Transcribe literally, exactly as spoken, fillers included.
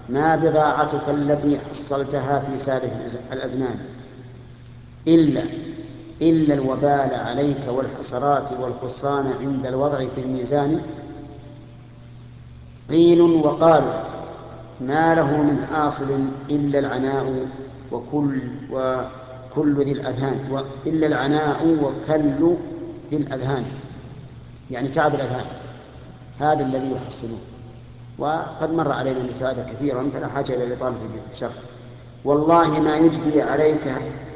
ما بضاعتك التي حصلتها في سابق الأزمان إلا إلا الوبال عليك والحسرات والخسران عند الوضع في الميزان. قيل وقالوا ما له من حاصل إلا العناء وكل وكل ذي الأذهان، إلا العناء وكل ذي الأذهان، يعني تعب الأذهان هذا الذي يحصلون. وقد مر علينا مثل هذا كثيرا فلا حاجة إلى الإطالة في الشرح. والله ما يجدي عليك